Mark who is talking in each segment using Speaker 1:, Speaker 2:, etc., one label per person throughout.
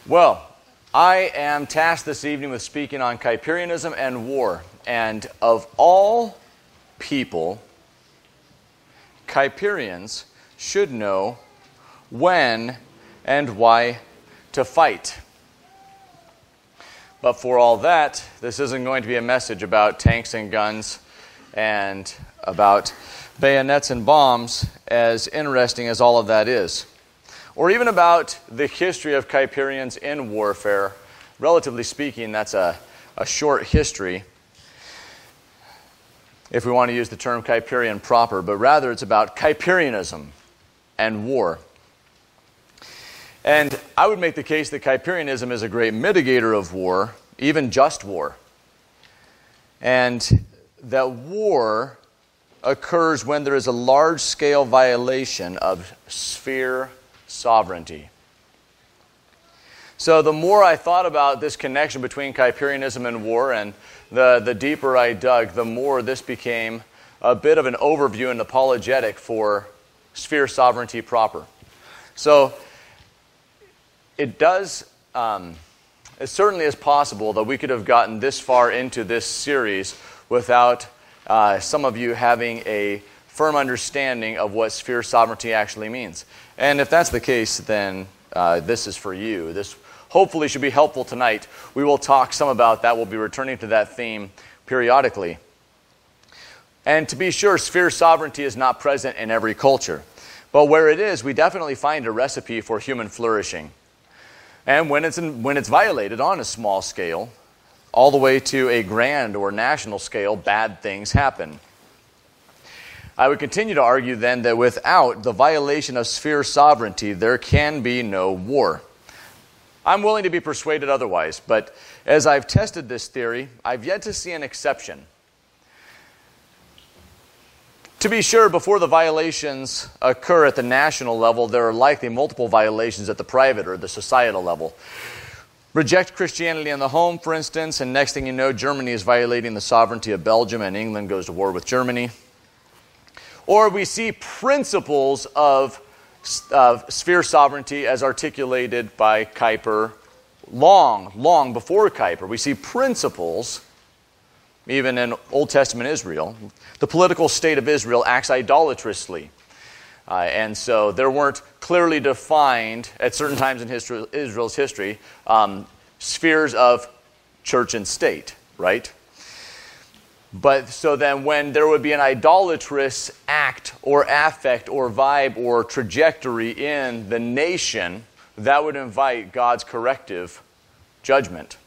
Speaker 1: Well, I am tasked this evening with speaking on Kuyperianism and war. And of all people, Kuyperians should know when and why to fight. But for all that, this isn't going to be a message about tanks and guns and about bayonets and bombs, as interesting as all of that is. Or even about the history of Kuyperians in warfare. Relatively speaking, that's a short history, if we want to use the term Kuyperian proper, but rather it's about Kuyperianism and war. And I would make the case that Kuyperianism is a great mitigator of war, even just war. And that war occurs when there is a large-scale violation of sphere sovereignty. So the more I thought about this connection between Kuyperianism and war, and the deeper I dug, the more this became a bit of an overview and apologetic for sphere sovereignty proper. So it certainly is possible that we could have gotten this far into this series without some of you having a firm understanding of what sphere sovereignty actually means. And if that's the case, then this is for you. This hopefully should be helpful tonight. We will talk some about that. We'll be returning to that theme periodically. And to be sure, sphere sovereignty is not present in every culture. But where it is, we definitely find a recipe for human flourishing. And when it's violated on a small scale, all the way to a grand or national scale, bad things happen. I would continue to argue then that without the violation of sphere sovereignty, there can be no war. I'm willing to be persuaded otherwise, but as I've tested this theory, I've yet to see an exception. To be sure, before the violations occur at the national level, there are likely multiple violations at the private or the societal level. Reject Christianity in the home, for instance, and next thing you know, Germany is violating the sovereignty of Belgium and England goes to war with Germany. Or we see principles of sphere sovereignty as articulated by Kuyper long before Kuyper. We see principles, even in Old Testament Israel. The political state of Israel acts idolatrously. And so there weren't clearly defined, at certain times in Israel's history, spheres of church and state, right? But so then when there would be an idolatrous act or affect or vibe or trajectory in the nation, that would invite God's corrective judgment.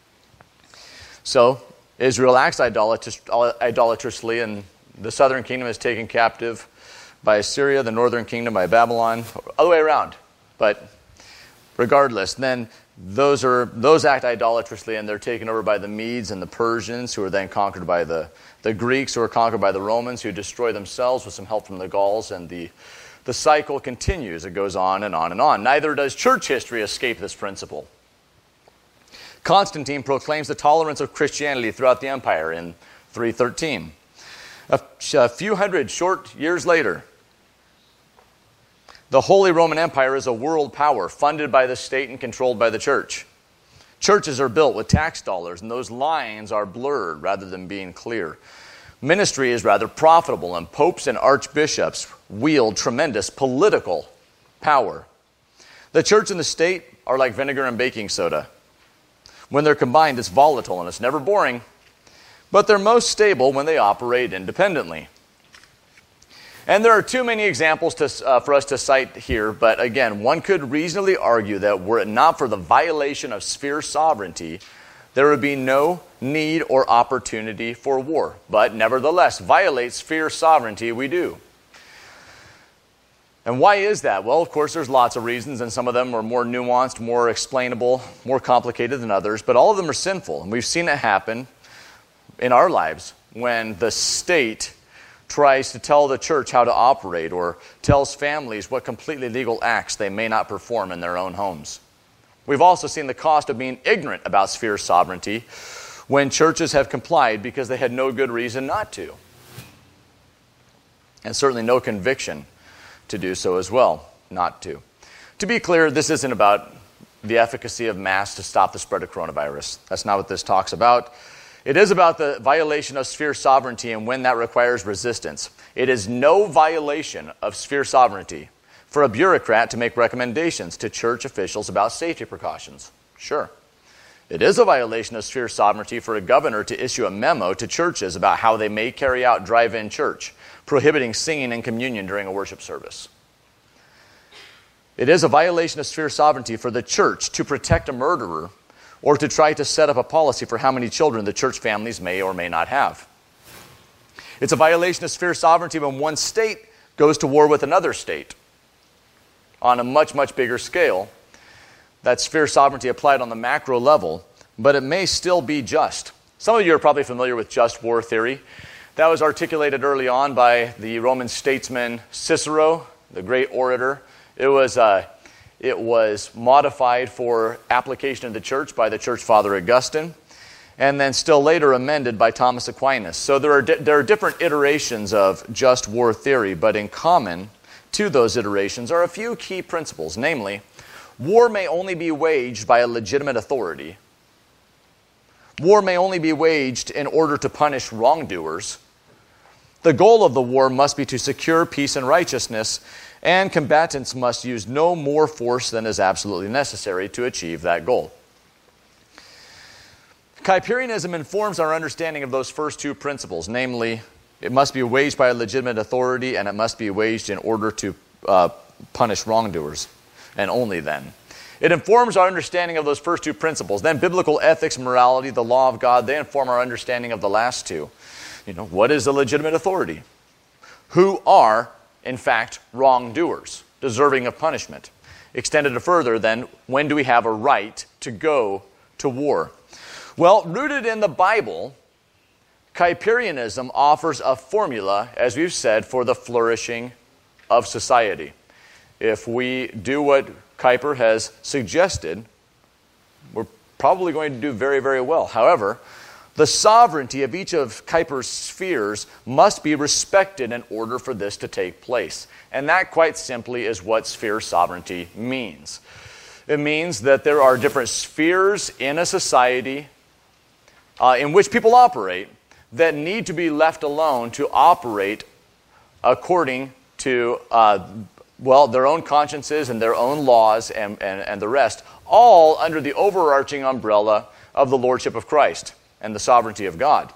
Speaker 1: So Israel acts idolatrously, and the southern kingdom is taken captive by Assyria, the northern kingdom by Babylon, other way around. But regardless, then those act idolatrously, and they're taken over by the Medes and the Persians, who are then conquered by the Greeks, who are conquered by the Romans, who destroy themselves with some help from the Gauls, and the cycle continues. It goes on and on and on. Neither does church history escape this principle. Constantine proclaims the tolerance of Christianity throughout the empire in 313. A few hundred short years later, the Holy Roman Empire is a world power funded by the state and controlled by the church. Churches are built with tax dollars, and those lines are blurred rather than being clear. Ministry is rather profitable, and popes and archbishops wield tremendous political power. The church and the state are like vinegar and baking soda. When they're combined, it's volatile and it's never boring, but they're most stable when they operate independently. And there are too many examples for us to cite here, but again, one could reasonably argue that were it not for the violation of sphere sovereignty, there would be no need or opportunity for war. But nevertheless, violate sphere sovereignty we do. And why is that? Well, of course, there's lots of reasons, and some of them are more nuanced, more explainable, more complicated than others, but all of them are sinful. And we've seen it happen in our lives when the state tries to tell the church how to operate or tells families what completely legal acts they may not perform in their own homes. We've also seen the cost of being ignorant about sphere sovereignty when churches have complied because they had no good reason not to. And certainly no conviction to do so as well, not to. To be clear, this isn't about the efficacy of masks to stop the spread of coronavirus. That's not what this talks about. It is about the violation of sphere sovereignty and when that requires resistance. It is no violation of sphere sovereignty for a bureaucrat to make recommendations to church officials about safety precautions. Sure. It is a violation of sphere sovereignty for a governor to issue a memo to churches about how they may carry out drive-in church, prohibiting singing and communion during a worship service. It is a violation of sphere sovereignty for the church to protect a murderer or to try to set up a policy for how many children the church families may or may not have. It's a violation of sphere sovereignty when one state goes to war with another state on a much, much bigger scale. That's sphere sovereignty applied on the macro level, but it may still be just. Some of you are probably familiar with just war theory. That was articulated early on by the Roman statesman Cicero, the great orator. It was modified for application in the church by the church father Augustine, and then still later amended by Thomas Aquinas. So there are different iterations of just war theory, but in common to those iterations are a few key principles, namely, war may only be waged by a legitimate authority. War may only be waged in order to punish wrongdoers. The goal of the war must be to secure peace and righteousness, and combatants must use no more force than is absolutely necessary to achieve that goal. Kuyperianism informs our understanding of those first two principles, namely, it must be waged by a legitimate authority and it must be waged in order to punish wrongdoers, and only then. It informs our understanding of those first two principles. Then biblical ethics, morality, the law of God, they inform our understanding of the last two. What is a legitimate authority? Who are, in fact, wrongdoers, deserving of punishment? Extended further, then, when do we have a right to go to war? Well, rooted in the Bible, Kuyperianism offers a formula, as we've said, for the flourishing of society. If we do what Kuyper has suggested, we're probably going to do very, very well. However, the sovereignty of each of Kuyper's spheres must be respected in order for this to take place. And that, quite simply, is what sphere sovereignty means. It means that there are different spheres in a society in which people operate that need to be left alone to operate according to their own consciences and their own laws and the rest, all under the overarching umbrella of the Lordship of Christ and the sovereignty of God.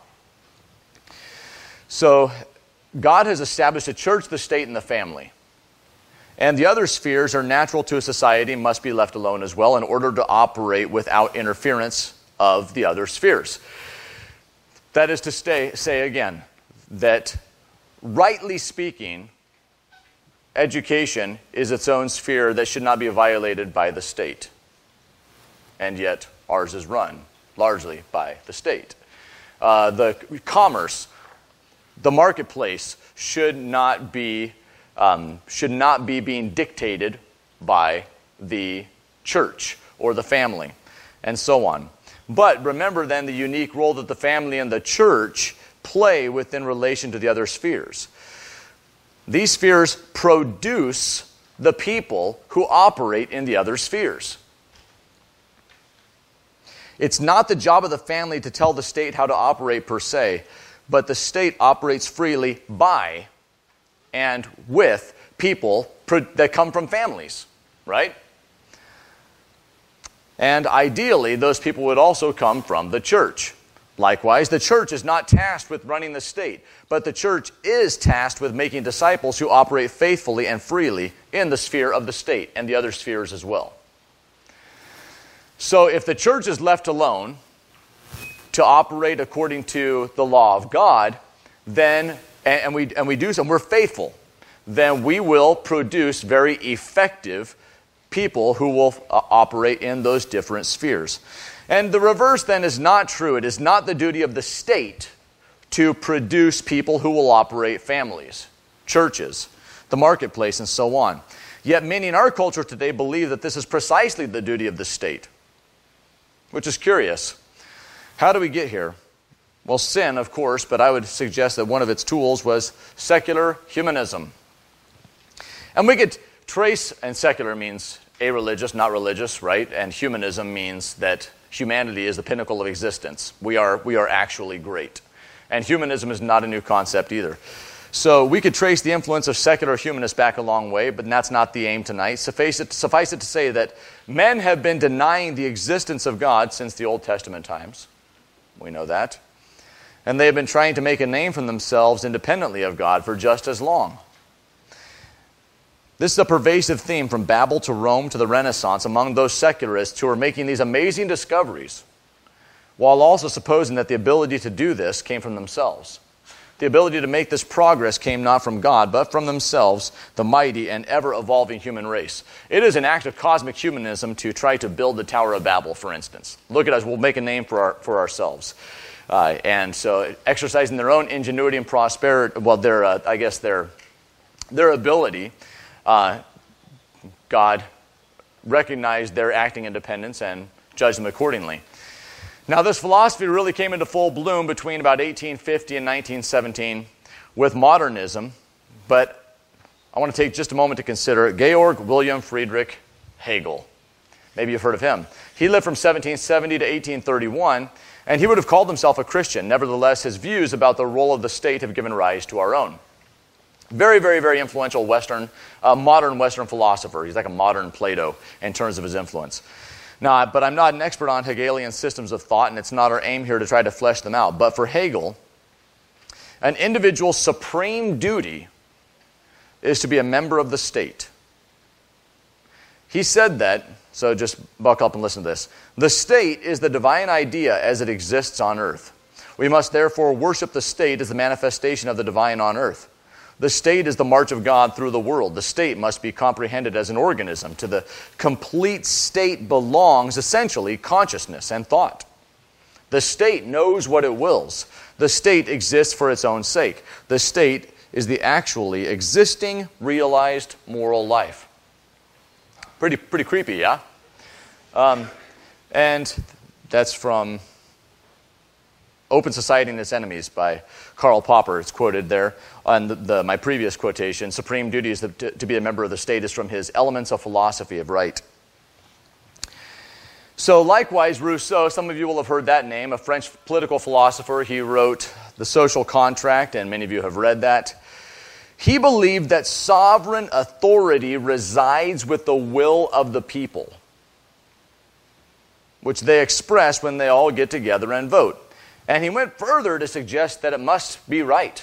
Speaker 1: So God has established the church, the state, and the family. And the other spheres are natural to a society and must be left alone as well in order to operate without interference of the other spheres. That is to say again, that rightly speaking, education is its own sphere that should not be violated by the state. And yet ours is run largely by the state. The commerce, the marketplace should not be being dictated by the church or the family, and so on. But remember then the unique role that the family and the church play within relation to the other spheres. These spheres produce the people who operate in the other spheres. It's not the job of the family to tell the state how to operate per se, but the state operates freely by and with people that come from families, right? And ideally, those people would also come from the church. Likewise, the church is not tasked with running the state, but the church is tasked with making disciples who operate faithfully and freely in the sphere of the state and the other spheres as well. So if the church is left alone to operate according to the law of God, then and we do so, and we're faithful, then we will produce very effective people who will operate in those different spheres. And the reverse then is not true. It is not the duty of the state to produce people who will operate families, churches, the marketplace, and so on. Yet many in our culture today believe that this is precisely the duty of the state, which is curious. How do we get here? Well, sin, of course, but I would suggest that one of its tools was secular humanism. And we could trace, and secular means a-religious, not religious, right? And humanism means that humanity is the pinnacle of existence. We are actually great. And humanism is not a new concept either. So we could trace the influence of secular humanists back a long way, but that's not the aim tonight. Suffice it to say that men have been denying the existence of God since the Old Testament times. We know that. And they have been trying to make a name for themselves independently of God for just as long. This is a pervasive theme from Babel to Rome to the Renaissance among those secularists who are making these amazing discoveries, while also supposing that the ability to do this came from themselves. The ability to make this progress came not from God, but from themselves, the mighty and ever-evolving human race. It is an act of cosmic humanism to try to build the Tower of Babel, for instance. Look at us, we'll make a name for ourselves. And so exercising their own ingenuity and prosperity, well, their ability, God recognized their acting independence and judged them accordingly. Now, this philosophy really came into full bloom between about 1850 and 1917 with modernism, but I want to take just a moment to consider Georg Wilhelm Friedrich Hegel. Maybe you've heard of him. He lived from 1770 to 1831, and he would have called himself a Christian. Nevertheless, his views about the role of the state have given rise to our own. Very, very, very influential modern Western philosopher. He's like a modern Plato in terms of his influence. Now, but I'm not an expert on Hegelian systems of thought, and it's not our aim here to try to flesh them out. But for Hegel, an individual's supreme duty is to be a member of the state. He said that, so just buckle up and listen to this. The state is the divine idea as it exists on earth. We must therefore worship the state as the manifestation of the divine on earth. The state is the march of God through the world. The state must be comprehended as an organism. To the complete state belongs, essentially, consciousness and thought. The state knows what it wills. The state exists for its own sake. The state is the actually existing, realized moral life. Pretty creepy, yeah? And that's from Open Society and Its Enemies by Karl Popper. It's quoted there on my previous quotation. Supreme duty is to be a member of the state is from his Elements of Philosophy of Right. So likewise, Rousseau, some of you will have heard that name, a French political philosopher. He wrote The Social Contract, and many of you have read that. He believed that sovereign authority resides with the will of the people, which they express when they all get together and vote. And he went further to suggest that it must be right.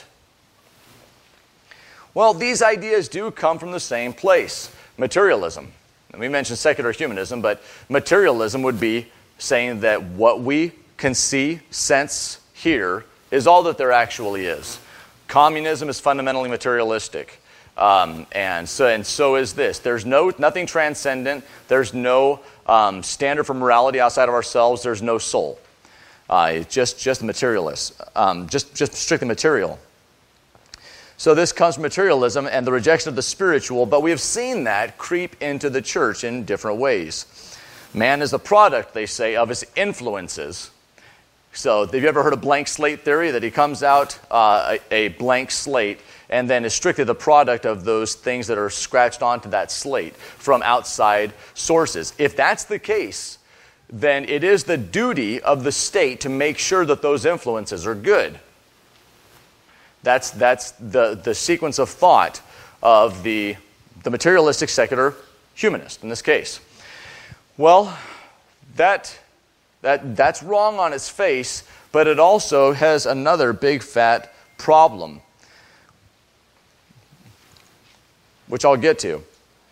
Speaker 1: Well, these ideas do come from the same place, materialism. And we mentioned secular humanism, but materialism would be saying that what we can see, sense, hear is all that there actually is. Communism is fundamentally materialistic. And so is this. There's nothing transcendent. There's no standard for morality outside of ourselves. There's no soul. It's just materialist, just strictly material. So this comes from materialism and the rejection of the spiritual, but we have seen that creep into the church in different ways. Man is the product, they say, of his influences. So have you ever heard of blank slate theory? That he comes out a blank slate and then is strictly the product of those things that are scratched onto that slate from outside sources. If that's the case, then it is the duty of the state to make sure that those influences are good. That's the sequence of thought of the materialistic secular humanist in this case. Well, that's wrong on its face, but it also has another big fat problem, which I'll get to.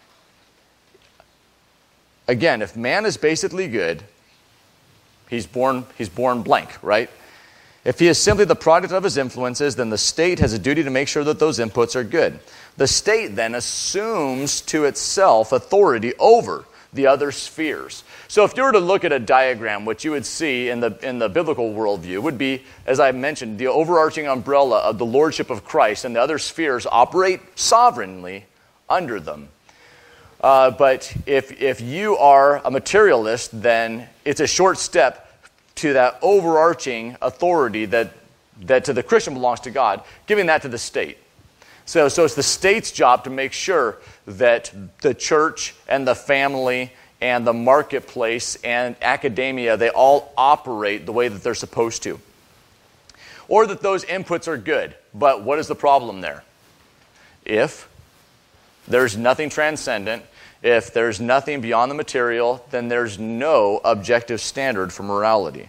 Speaker 1: Again, if man is basically good, he's born blank, right? If he is simply the product of his influences, then the state has a duty to make sure that those inputs are good. The state then assumes to itself authority over the other spheres. So if you were to look at a diagram, what you would see in the biblical worldview would be, as I mentioned, the overarching umbrella of the lordship of Christ, and the other spheres operate sovereignly under them. But if you are a materialist, then it's a short step to that overarching authority that to the Christian belongs to God, giving that to the state. So it's the state's job to make sure that the church and the family and the marketplace and academia, they all operate the way that they're supposed to. Or that those inputs are good. But what is the problem there? If there's nothing transcendent, if there's nothing beyond the material, then there's no objective standard for morality.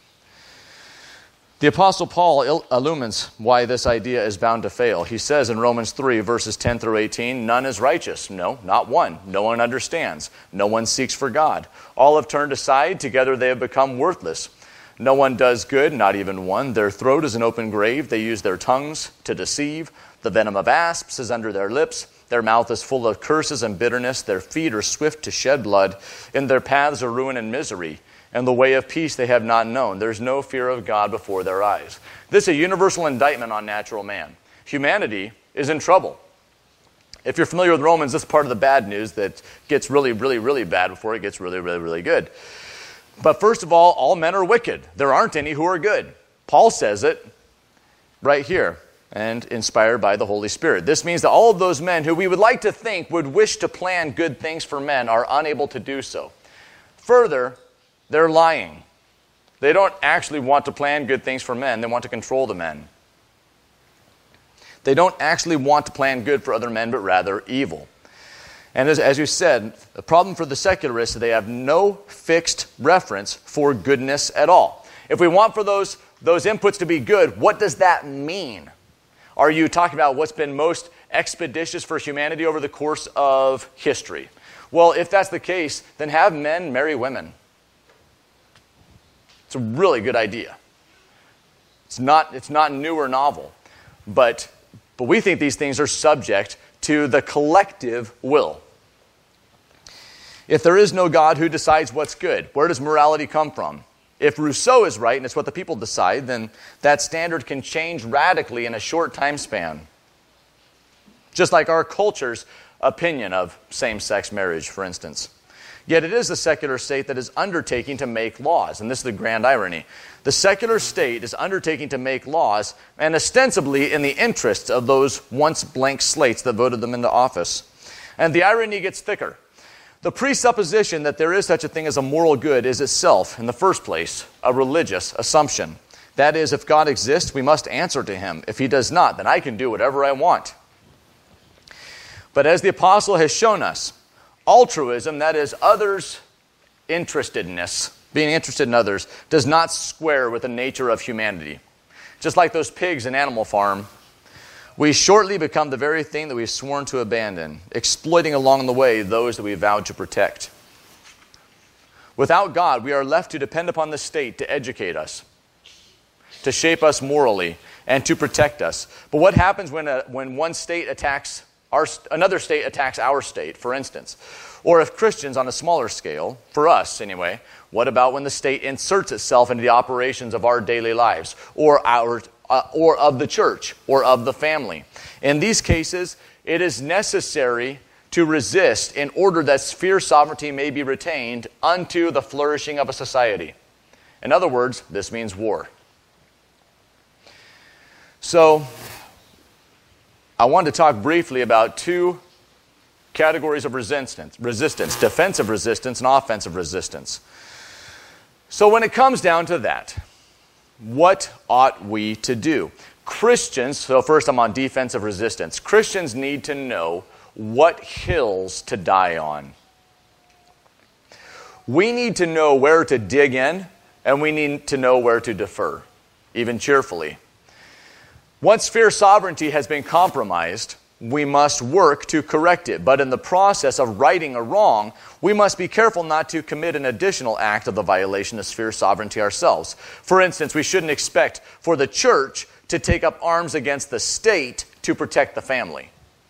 Speaker 1: The Apostle Paul illumines why this idea is bound to fail. He says in Romans 3, verses 10 through 18, none is righteous. No, not one. No one understands. No one seeks for God. All have turned aside. Together they have become worthless. No one does good, not even one. Their throat is an open grave. They use their tongues to deceive. The venom of asps is under their lips. Their mouth is full of curses and bitterness. Their feet are swift to shed blood. In their paths are ruin and misery. And the way of peace they have not known. There's no fear of God before their eyes. This is a universal indictment on natural man. Humanity is in trouble. If you're familiar with Romans, this is part of the bad news that gets really, really, really bad before it gets really, really, really good. But first of all men are wicked. There aren't any who are good. Paul says it right here, and inspired by the Holy Spirit. This means that all of those men who we would like to think would wish to plan good things for men are unable to do so. Further, they're lying. They don't actually want to plan good things for men. They want to control the men. They don't actually want to plan good for other men, but rather evil. And as you said, the problem for the secularists is they have no fixed reference for goodness at all. If we want for those inputs to be good, what does that mean? Are you talking about what's been most expeditious for humanity over the course of history? Well, if that's the case, then have men marry women. It's a really good idea. It's not new or novel, but we think these things are subject to the collective will. If there is no God who decides what's good, where does morality come from? If Rousseau is right and it's what the people decide, then that standard can change radically in a short time span. Just like our culture's opinion of same-sex marriage, for instance. Yet it is the secular state that is undertaking to make laws, and this is the grand irony. The secular state is undertaking to make laws, and ostensibly in the interests of those once blank slates that voted them into office. And the irony gets thicker. The presupposition that there is such a thing as a moral good is itself, in the first place, a religious assumption. That is, if God exists, we must answer to him. If he does not, then I can do whatever I want. But as the apostle has shown us, altruism, that is, others' interestedness, being interested in others, does not square with the nature of humanity. Just like those pigs in Animal Farm, we shortly become the very thing that we've sworn to abandon, exploiting along the way those that we vowed to protect. Without God, we are left to depend upon the state to educate us, to shape us morally, and to protect us. But what happens when one state attacks another state attacks our state, for instance? Or if Christians on a smaller scale, for us anyway, what about when the state inserts itself into the operations of our daily lives, or of the church, or of the family? In these cases, it is necessary to resist in order that sphere sovereignty may be retained unto the flourishing of a society. In other words, this means war. So, I want to talk briefly about two categories of resistance, defensive resistance and offensive resistance. So when it comes down to that, what ought we to do? Christians, so first I'm on defensive resistance. Christians need to know what hills to die on. We need to know where to dig in, and we need to know where to defer, even cheerfully. Once sphere sovereignty has been compromised, we must work to correct it. But in the process of righting a wrong, we must be careful not to commit an additional act of the violation of sphere sovereignty ourselves. For instance, we shouldn't expect for the church to take up arms against the state to protect the family.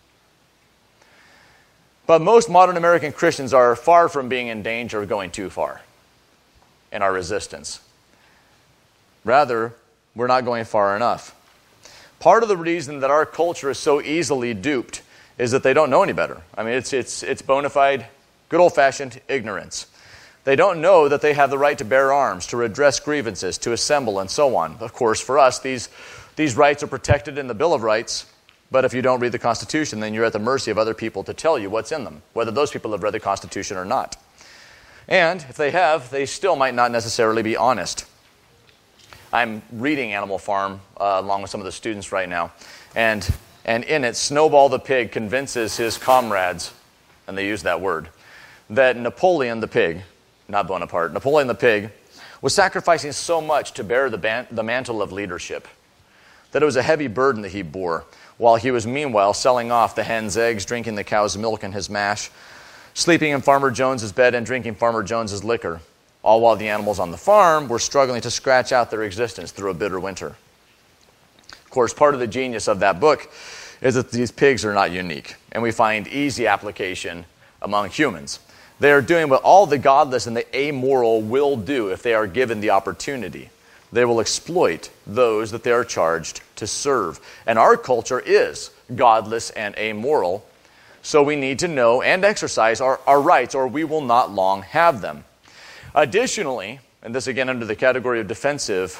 Speaker 1: But most modern American Christians are far from being in danger of going too far in our resistance. Rather, we're not going far enough. Part of the reason that our culture is so easily duped is that they don't know any better. I mean, it's bona fide, good old-fashioned ignorance. They don't know that they have the right to bear arms, to redress grievances, to assemble, and so on. Of course, for us, these rights are protected in the Bill of Rights, But if you don't read the Constitution, then you're at the mercy of other people to tell you what's in them, whether those people have read the Constitution or not. And if they have, they still might not necessarily be honest. I'm reading Animal Farm along with some of the students right now, and in it, Snowball the pig convinces his comrades, and they use that word, that Napoleon the pig, not Bonaparte, Napoleon the pig, was sacrificing so much to bear the mantle of leadership that it was a heavy burden that he bore, while he was meanwhile selling off the hen's eggs, drinking the cow's milk and his mash, sleeping in Farmer Jones's bed and drinking Farmer Jones's liquor, all while the animals on the farm were struggling to scratch out their existence through a bitter winter. Of course, part of the genius of that book is that these pigs are not unique, and we find easy application among humans. They are doing what all the godless and the amoral will do if they are given the opportunity. They will exploit those that they are charged to serve. And our culture is godless and amoral, so we need to know and exercise our rights, or we will not long have them. Additionally, and this again under the category of defensive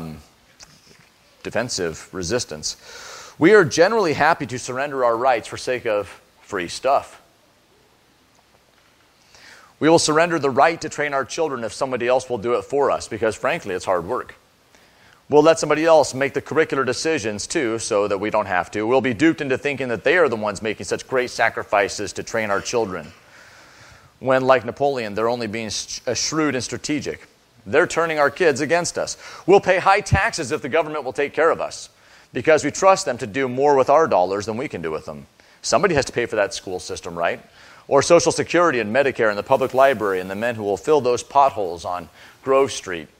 Speaker 1: resistance, we are generally happy to surrender our rights for sake of free stuff. We will surrender the right to train our children if somebody else will do it for us, because frankly, it's hard work. We'll let somebody else make the curricular decisions too, so that we don't have to. We'll be duped into thinking that they are the ones making such great sacrifices to train our children, when, like Napoleon, they're only being shrewd and strategic. They're turning our kids against us. We'll pay high taxes if the government will take care of us, because we trust them to do more with our dollars than we can do with them. Somebody has to pay for that school system, right? Or Social Security and Medicare and the public library and the men who will fill those potholes on Grove Street.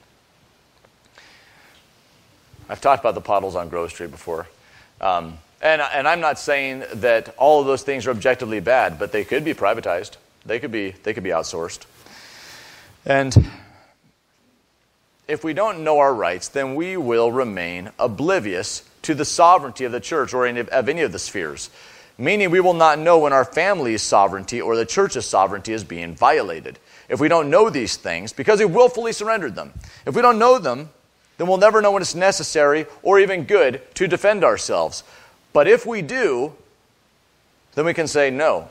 Speaker 1: I've talked about the potholes on Grove Street before. And I'm not saying that all of those things are objectively bad, but they could be privatized. They could be outsourced. And if we don't know our rights, then we will remain oblivious to the sovereignty of the church or of any of the spheres. Meaning we will not know when our family's sovereignty or the church's sovereignty is being violated. If we don't know these things, because we willfully surrendered them. If we don't know them, then we'll never know when it's necessary or even good to defend ourselves. But if we do, then we can say no.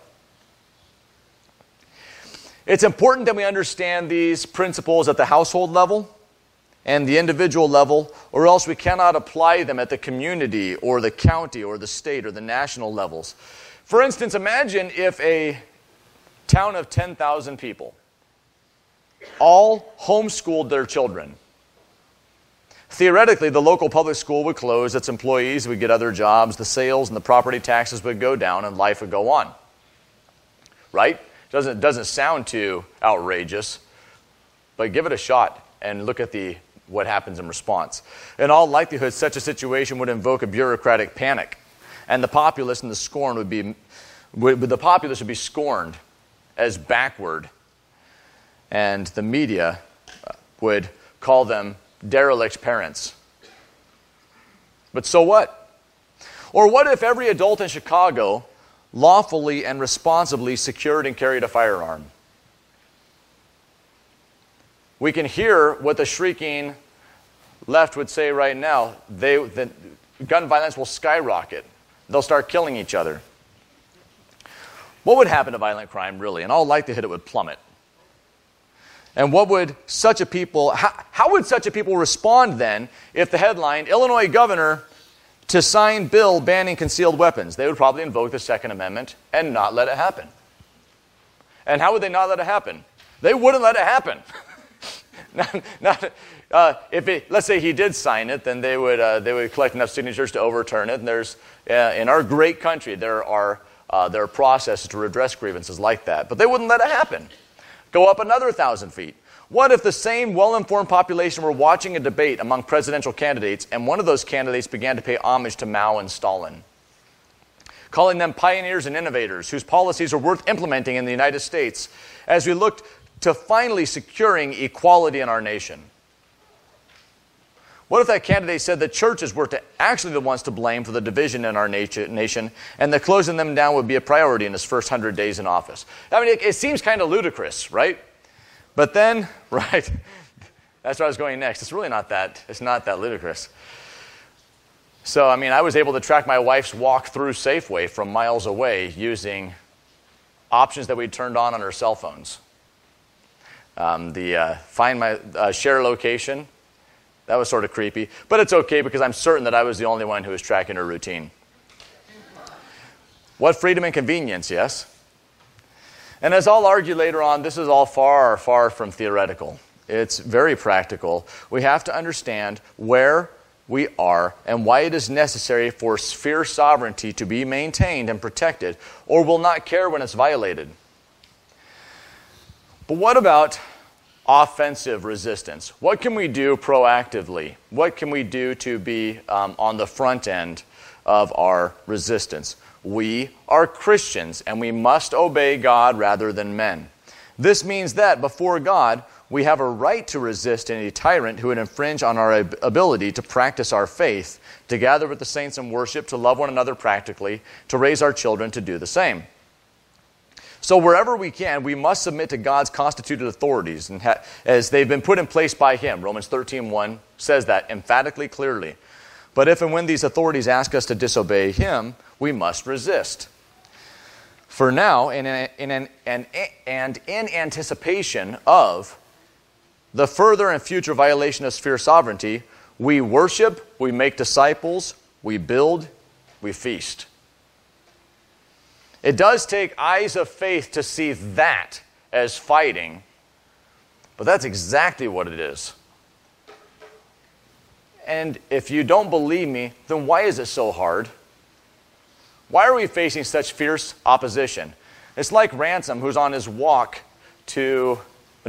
Speaker 1: It's important that we understand these principles at the household level and the individual level, or else we cannot apply them at the community or the county or the state or the national levels. For instance, imagine if a town of 10,000 people all homeschooled their children. Theoretically, the local public school would close, its employees would get other jobs, the sales and the property taxes would go down, and life would go on. Right? Doesn't sound too outrageous, but give it a shot and look at what happens in response. In all likelihood, such a situation would invoke a bureaucratic panic, and the populace and the populace would be scorned as backward, and the media would call them derelict parents. But so what? Or what if every adult in Chicago lawfully and responsibly secured and carried a firearm? We can hear what the shrieking left would say right now. The gun violence will skyrocket. They'll start killing each other. What would happen to violent crime, really? In all likelihood, it would plummet. And what would such a people, how would such a people respond then if the headline, Illinois governor to sign bill banning concealed weapons? They would probably invoke the Second Amendment and not let it happen. And how would they not let it happen? They wouldn't let it happen. Let's say he did sign it, then they would collect enough signatures to overturn it. And there's in our great country there are processes to redress grievances like that, but they wouldn't let it happen. Go up another 1,000 feet. What if the same well-informed population were watching a debate among presidential candidates, and one of those candidates began to pay homage to Mao and Stalin, calling them pioneers and innovators whose policies are worth implementing in the United States as we looked to finally securing equality in our nation? What if that candidate said that churches were actually the ones to blame for the division in our nation, and that closing them down would be a priority in his first 100 days in office? I mean, it seems kind of ludicrous, right? But then, right, that's where I was going next. It's not that ludicrous. So, I was able to track my wife's walk through Safeway from miles away using options that we turned on her cell phones. Find my share location, that was sort of creepy. But it's okay because I'm certain that I was the only one who was tracking her routine. What freedom and convenience, yes? And as I'll argue later on, this is all far, far from theoretical. It's very practical. We have to understand where we are and why it is necessary for sphere sovereignty to be maintained and protected, or we'll not care when it's violated. But what about offensive resistance? What can we do proactively? What can we do to be on the front end of our resistance? We are Christians, and we must obey God rather than men. This means that before God, we have a right to resist any tyrant who would infringe on our ability to practice our faith, to gather with the saints in worship, to love one another practically, to raise our children to do the same. So wherever we can, we must submit to God's constituted authorities and as they've been put in place by Him. Romans 13:1 says that emphatically clearly. But if and when these authorities ask us to disobey Him, we must resist. For now, in anticipation of the further and future violation of sphere sovereignty, we worship, we make disciples, we build, we feast. It does take eyes of faith to see that as fighting, but that's exactly what it is. And if you don't believe me, then why is it so hard? Why are we facing such fierce opposition? It's like Ransom, who's on his walk to...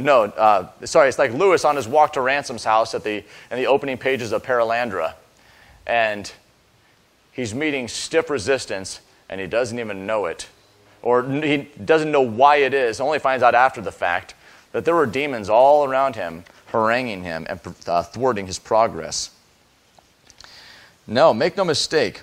Speaker 1: it's like Lewis on his walk to Ransom's house in the opening pages of Paralandra. And he's meeting stiff resistance, and he doesn't even know it. Or he doesn't know why it is. Only finds out after the fact that there were demons all around him, haranguing him and thwarting his progress. No, make no mistake.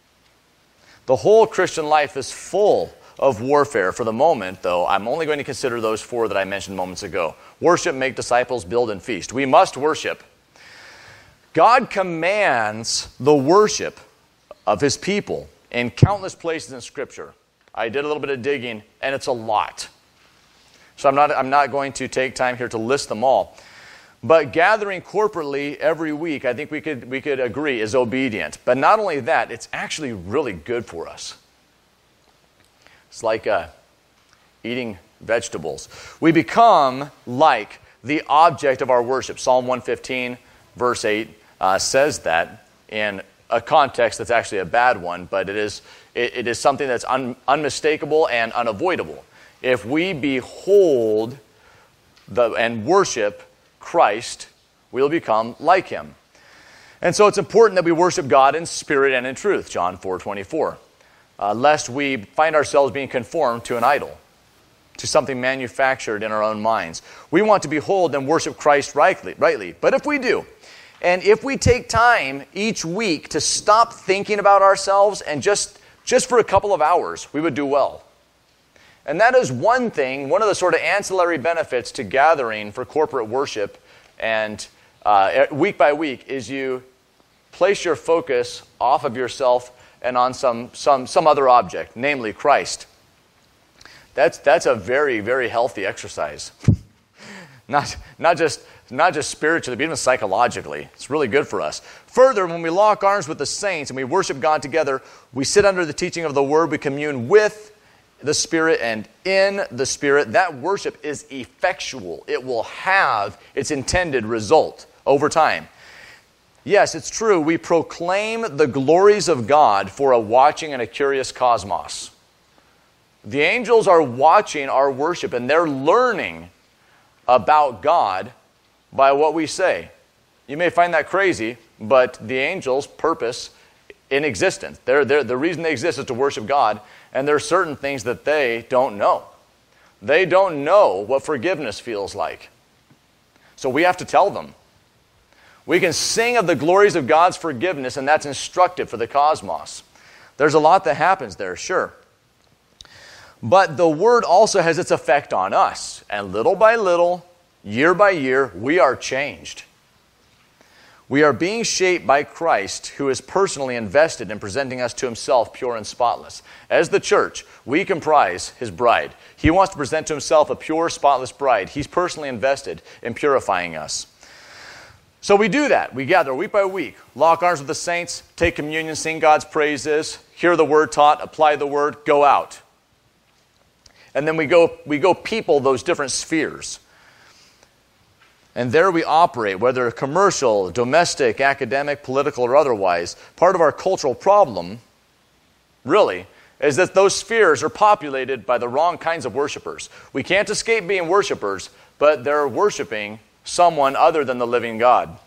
Speaker 1: The whole Christian life is full of warfare. For the moment, though, I'm only going to consider those four that I mentioned moments ago. Worship, make disciples, build, and feast. We must worship. God commands the worship of His people in countless places in Scripture. I did a little bit of digging, and it's a lot. So I'm not going to take time here to list them all. But gathering corporately every week, I think we could agree, is obedient. But not only that, it's actually really good for us. It's like eating vegetables. We become like the object of our worship. Psalm 115, verse 8, says that in a context that's actually a bad one, but it is something that's unmistakable and unavoidable. If we behold and worship Christ, we'll become like Him. And so it's important that we worship God in spirit and in truth, John 4:24. Lest we find ourselves being conformed to an idol, to something manufactured in our own minds. We want to behold and worship Christ rightly. But if we do, and if we take time each week to stop thinking about ourselves and just for a couple of hours, we would do well. And that is one thing, one of the sort of ancillary benefits to gathering for corporate worship and week by week is you place your focus off of yourself and on some other object, namely Christ. That's a very, very healthy exercise. Not just spiritually, but even psychologically. It's really good for us. Further, when we lock arms with the saints and we worship God together, we sit under the teaching of the Word, we commune with the Spirit and in the Spirit. That worship is effectual. It will have its intended result over time. Yes, it's true. We proclaim the glories of God for a watching and a curious cosmos. The angels are watching our worship, and they're learning about God by what we say. You may find that crazy, but the angels' purpose in existence, the reason they exist is to worship God, and there are certain things that they don't know. They don't know what forgiveness feels like. So we have to tell them. We can sing of the glories of God's forgiveness, and that's instructive for the cosmos. There's a lot that happens there, sure. But the Word also has its effect on us. And little by little, year by year, we are changed. We are being shaped by Christ, who is personally invested in presenting us to himself pure and spotless. As the church, we comprise his bride. He wants to present to himself a pure, spotless bride. He's personally invested in purifying us. So we do that. We gather week by week, lock arms with the saints, take communion, sing God's praises, hear the word taught, apply the word, go out. And then we go people those different spheres. And there we operate, whether commercial, domestic, academic, political, or otherwise. Part of our cultural problem, really, is that those spheres are populated by the wrong kinds of worshipers. We can't escape being worshipers, but they're worshiping someone other than the living God.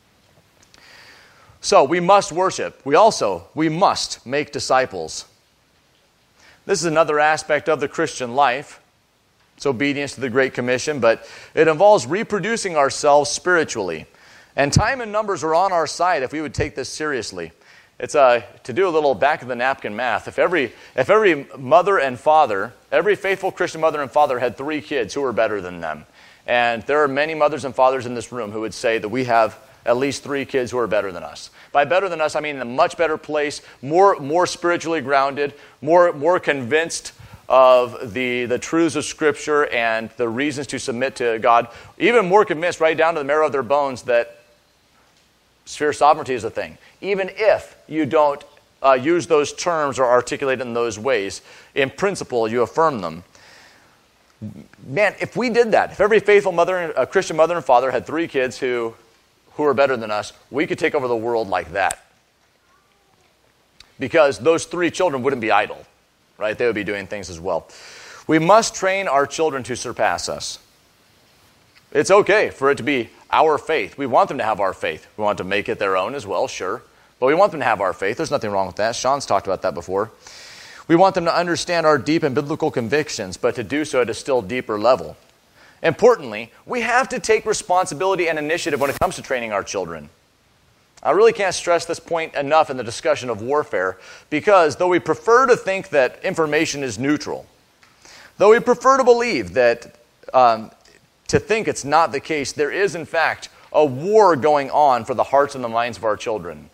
Speaker 1: So we must worship. We must make disciples. This is another aspect of the Christian life. It's obedience to the Great Commission, but it involves reproducing ourselves spiritually. And time and numbers are on our side if we would take this seriously. It's to do a little back-of-the-napkin math. If every mother and father, every faithful Christian mother and father had 3 kids who were better than them, and there are many mothers and fathers in this room who would say that we have at least 3 kids who are better than us. By better than us, I mean in a much better place, more spiritually grounded, more convinced of the truths of Scripture and the reasons to submit to God, even more convinced right down to the marrow of their bones that sphere sovereignty is a thing. Even if you don't use those terms or articulate it in those ways, in principle you affirm them. Man, if we did that, if every faithful Christian mother and father had 3 kids who are better than us, we could take over the world like that. Because those 3 children wouldn't be idle, right? They would be doing things as well. We must train our children to surpass us. It's okay for it to be our faith. We want them to have our faith. We want to make it their own as well, sure. But we want them to have our faith. There's nothing wrong with that. Sean's talked about that before. We want them to understand our deep and biblical convictions, but to do so at a still deeper level. Importantly, we have to take responsibility and initiative when it comes to training our children. I really can't stress this point enough in the discussion of warfare, because though we prefer to think that information is neutral, though we prefer to believe that to think it's not the case, there is in fact a war going on for the hearts and the minds of our children.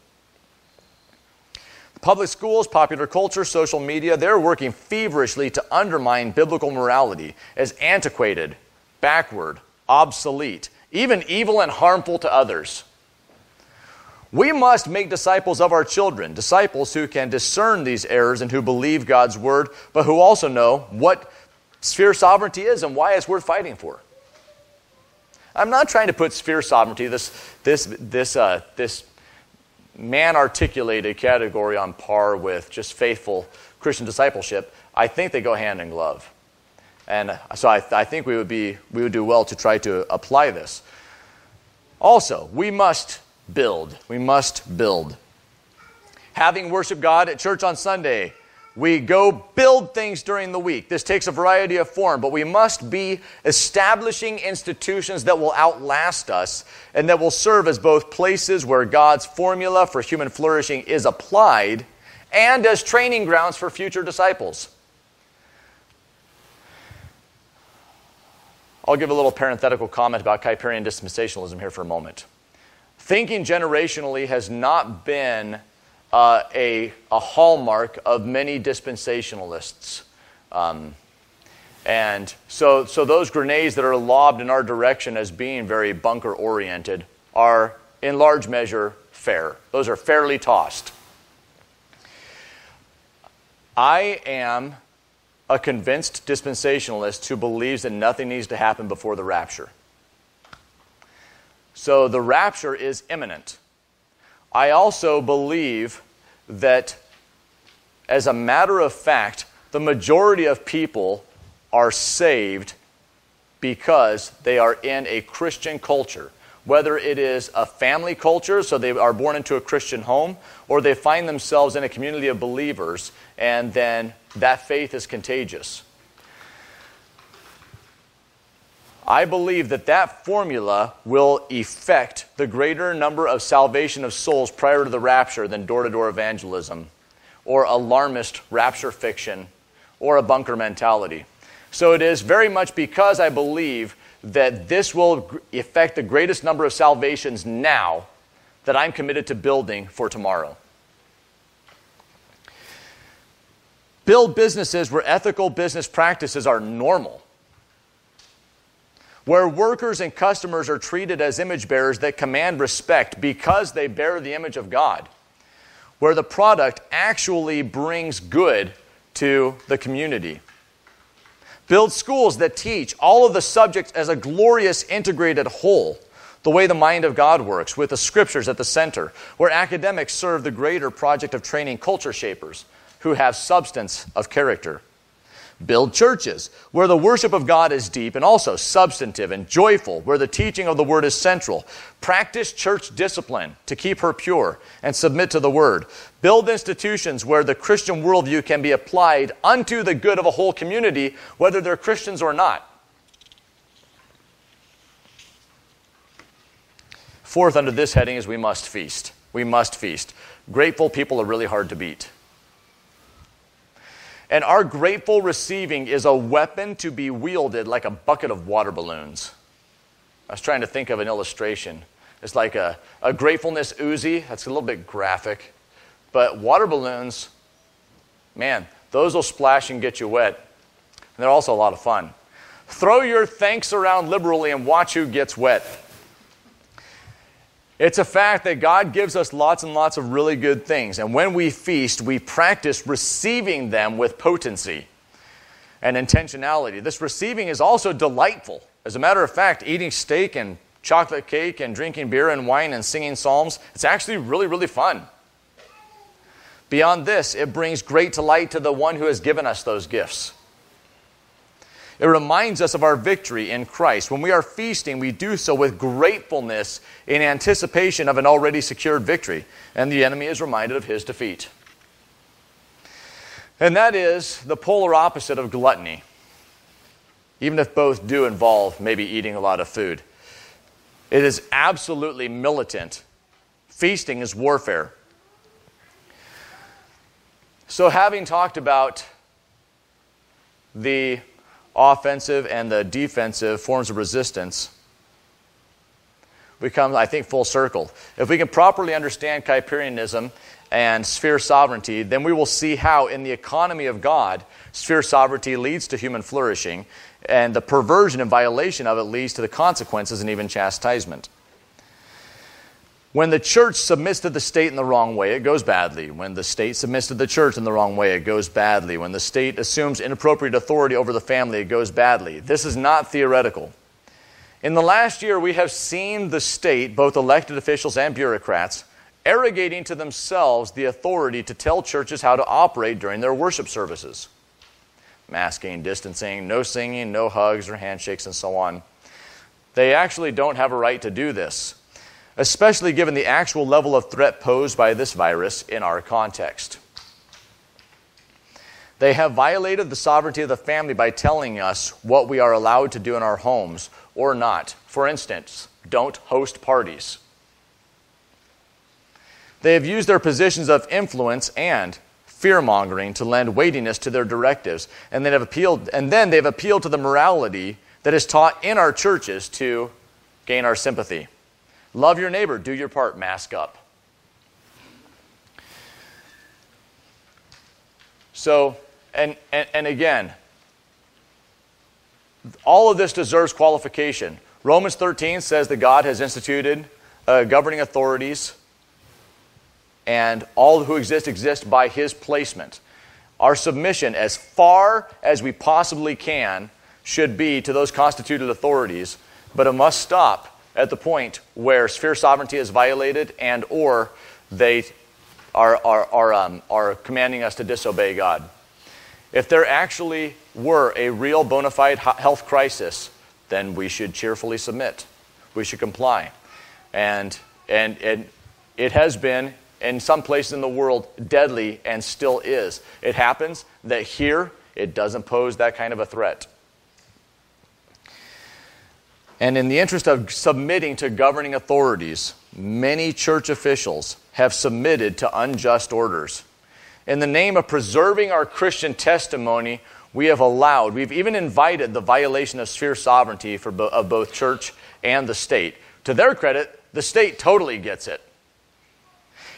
Speaker 1: Public schools, popular culture, social media, they're working feverishly to undermine biblical morality as antiquated, backward, obsolete, even evil and harmful to others. We must make disciples of our children, disciples who can discern these errors and who believe God's word, but who also know what sphere sovereignty is and why it's worth fighting for. I'm not trying to put sphere sovereignty, this man-articulated category, on par with just faithful Christian discipleship. I think they go hand in glove. And so I think we would do well to try to apply this. Also, we must build. We must build. Having worshiped God at church on Sunday, we go build things during the week. This takes a variety of form, but we must be establishing institutions that will outlast us and that will serve as both places where God's formula for human flourishing is applied and as training grounds for future disciples. I'll give a little parenthetical comment about Kuyperian dispensationalism here for a moment. Thinking generationally has not been a hallmark of many dispensationalists. And so those grenades that are lobbed in our direction as being very bunker-oriented are, in large measure, fair. Those are fairly tossed. I am a convinced dispensationalist who believes that nothing needs to happen before the rapture. So the rapture is imminent. I also believe that, as a matter of fact, the majority of people are saved because they are in a Christian culture. Whether it is a family culture, so they are born into a Christian home, or they find themselves in a community of believers, and then that faith is contagious. I believe that formula will effect the greater number of salvation of souls prior to the rapture than door-to-door evangelism or alarmist rapture fiction or a bunker mentality. So it is very much because I believe that this will effect the greatest number of salvations now that I'm committed to building for tomorrow. Build businesses where ethical business practices are normal, where workers and customers are treated as image bearers that command respect because they bear the image of God, where the product actually brings good to the community. Build schools that teach all of the subjects as a glorious integrated whole, the way the mind of God works, with the scriptures at the center, where academics serve the greater project of training culture shapers who have substance of character. Build churches where the worship of God is deep and also substantive and joyful, where the teaching of the Word is central. Practice church discipline to keep her pure and submit to the Word. Build institutions where the Christian worldview can be applied unto the good of a whole community, whether they're Christians or not. Fourth, under this heading, is we must feast. We must feast. Grateful people are really hard to beat. And our grateful receiving is a weapon to be wielded like a bucket of water balloons. I was trying to think of an illustration. It's like a gratefulness Uzi. That's a little bit graphic. But water balloons, man, those will splash and get you wet. And they're also a lot of fun. Throw your thanks around liberally and watch who gets wet. It's a fact that God gives us lots and lots of really good things. And when we feast, we practice receiving them with potency and intentionality. This receiving is also delightful. As a matter of fact, eating steak and chocolate cake and drinking beer and wine and singing psalms, it's actually really, really fun. Beyond this, it brings great delight to the one who has given us those gifts. It reminds us of our victory in Christ. When we are feasting, we do so with gratefulness in anticipation of an already secured victory, and the enemy is reminded of his defeat. And that is the polar opposite of gluttony, even if both do involve maybe eating a lot of food. It is absolutely militant. Feasting is warfare. So having talked about the offensive and the defensive forms of resistance, we come, I think, full circle. If we can properly understand Kuyperianism and sphere sovereignty, then we will see how in the economy of God, sphere sovereignty leads to human flourishing, and the perversion and violation of it leads to the consequences and even chastisement. When the church submits to the state in the wrong way, it goes badly. When the state submits to the church in the wrong way, it goes badly. When the state assumes inappropriate authority over the family, it goes badly. This is not theoretical. In the last year, we have seen the state, both elected officials and bureaucrats, arrogating to themselves the authority to tell churches how to operate during their worship services. Masking, distancing, no singing, no hugs or handshakes, and so on. They actually don't have a right to do this, especially given the actual level of threat posed by this virus in our context. They have violated the sovereignty of the family by telling us what we are allowed to do in our homes or not. For instance, don't host parties. They have used their positions of influence and fear-mongering to lend weightiness to their directives, and then they've appealed to the morality that is taught in our churches to gain our sympathy. Love your neighbor, do your part, mask up. So, and again, all of this deserves qualification. Romans 13 says that God has instituted governing authorities, and all who exist by his placement. Our submission, as far as we possibly can, should be to those constituted authorities, but it must stop at the point where sphere sovereignty is violated and or they are commanding us to disobey God. If there actually were a real bona fide health crisis, then we should cheerfully submit. We should comply. And it has been, in some places in the world, deadly and still is. It happens that here it doesn't pose that kind of a threat. And in the interest of submitting to governing authorities, many church officials have submitted to unjust orders. In the name of preserving our Christian testimony, we've even invited the violation of sphere sovereignty of both church and the state. To their credit, the state totally gets it.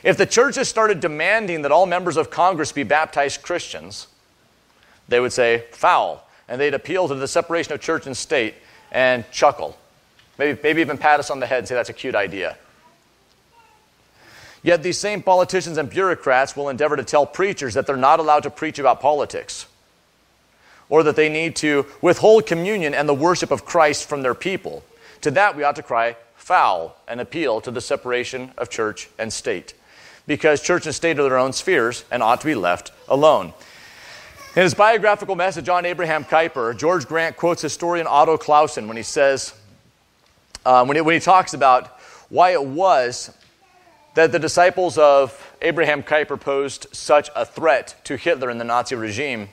Speaker 1: If the churches started demanding that all members of Congress be baptized Christians, they would say, foul. And they'd appeal to the separation of church and state and chuckle. Maybe even pat us on the head and say that's a cute idea. Yet these same politicians and bureaucrats will endeavor to tell preachers that they're not allowed to preach about politics, or that they need to withhold communion and the worship of Christ from their people. To that we ought to cry foul and appeal to the separation of church and state, because church and state are their own spheres and ought to be left alone. In his biographical message on Abraham Kuyper, George Grant quotes historian Otto Clausen when he says, when he talks about why it was that the disciples of Abraham Kuyper posed such a threat to Hitler and the Nazi regime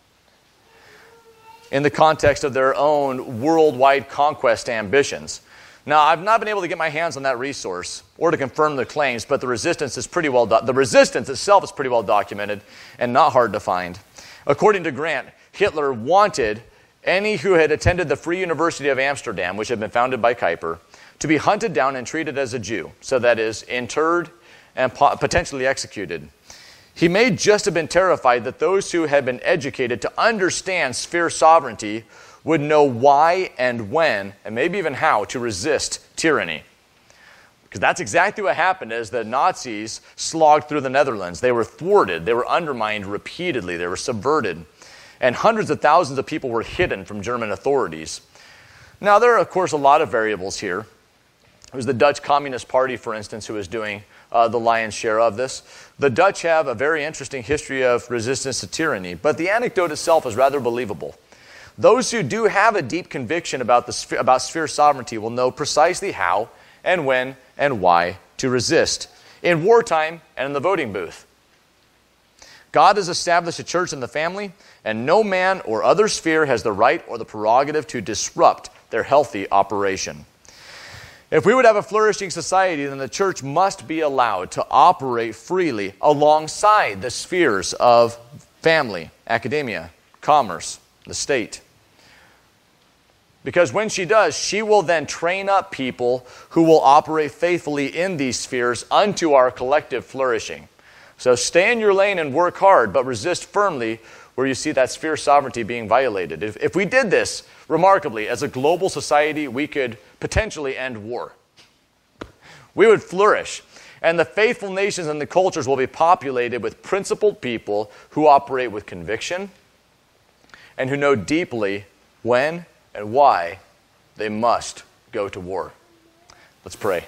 Speaker 1: in the context of their own worldwide conquest ambitions. Now, I've not been able to get my hands on that resource or to confirm the claims, but the resistance itself is pretty well documented and not hard to find. According to Grant, Hitler wanted any who had attended the Free University of Amsterdam, which had been founded by Kuyper, to be hunted down and treated as a Jew, so that is, interred and potentially executed. He may just have been terrified that those who had been educated to understand sphere sovereignty would know why and when, and maybe even how, to resist tyranny. Because that's exactly what happened as the Nazis slogged through the Netherlands. They were thwarted, they were undermined repeatedly, they were subverted, and hundreds of thousands of people were hidden from German authorities. Now, there are, of course, a lot of variables here. It was the Dutch Communist Party, for instance, who was doing the lion's share of this. The Dutch have a very interesting history of resistance to tyranny, but the anecdote itself is rather believable. Those who do have a deep conviction about sphere sovereignty will know precisely how and when and why to resist, in wartime and in the voting booth. God has established a church in the family, and no man or other sphere has the right or the prerogative to disrupt their healthy operation. If we would have a flourishing society, then the church must be allowed to operate freely alongside the spheres of family, academia, commerce, the state. Because when she does, she will then train up people who will operate faithfully in these spheres unto our collective flourishing. So stay in your lane and work hard, but resist firmly where you see that sphere sovereignty being violated. If we did this, remarkably, as a global society, we could potentially end war. We would flourish. And the faithful nations and the cultures will be populated with principled people who operate with conviction and who know deeply when and why they must go to war. Let's pray.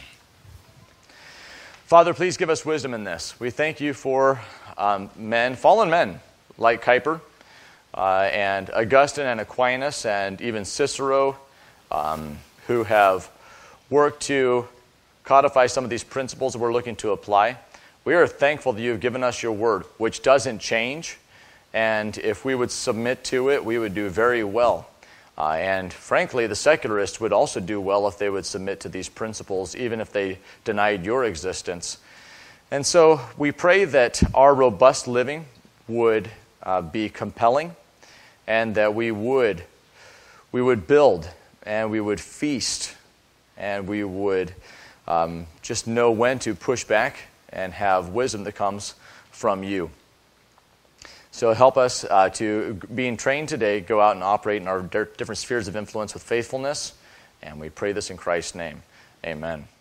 Speaker 1: Father, please give us wisdom in this. We thank you for fallen men like Kuyper and Augustine and Aquinas and even Cicero, who have worked to codify some of these principles that we're looking to apply. We are thankful that you have given us your word, which doesn't change, and if we would submit to it, we would do very well. And frankly, the secularists would also do well if they would submit to these principles, even if they denied your existence. And so we pray that our robust living would be compelling, and that we would build, and we would feast, and we would just know when to push back and have wisdom that comes from you. So help us to, being trained today, go out and operate in our different spheres of influence with faithfulness. And we pray this in Christ's name. Amen.